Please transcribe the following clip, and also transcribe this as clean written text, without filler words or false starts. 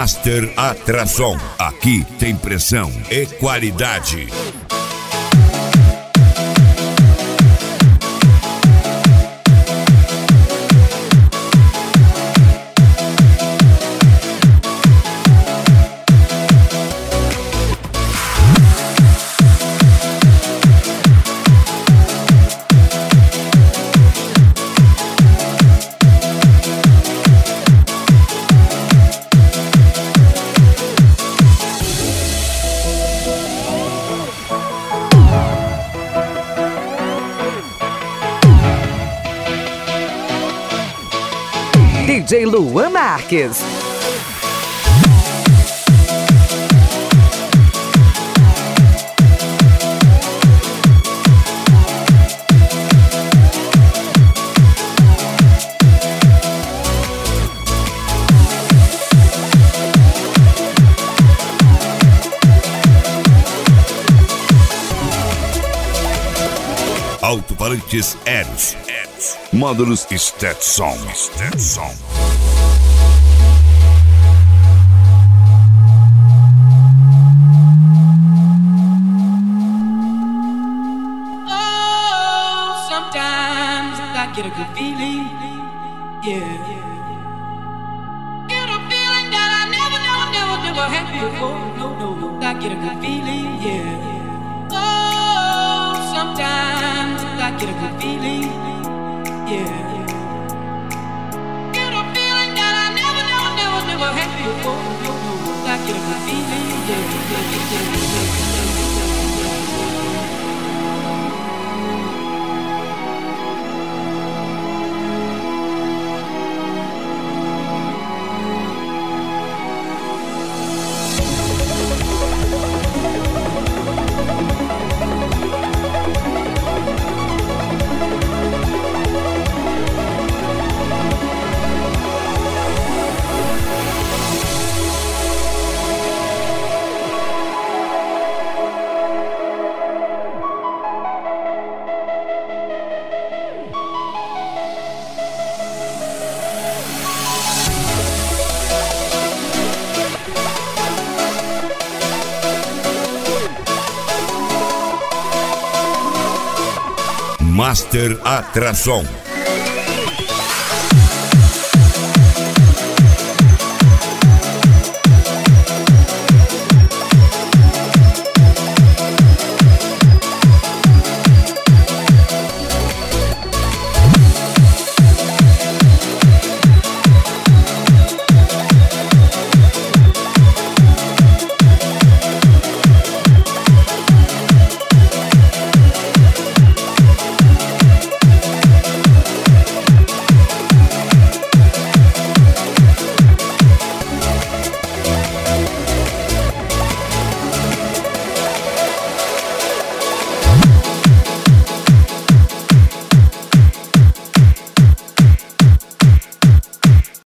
Master Atração. Aqui tem pressão e qualidade. DJ Luan Marques. Alto-falantes Eros. Módulos Stetson. Sometimes I get a good feeling, yeah. Get a feeling that I never had before. No, I get a good feeling, yeah. Oh, sometimes I get a good feeling, yeah. Get a feeling that I never had before. No, I get a good feeling, yeah. Master Atração.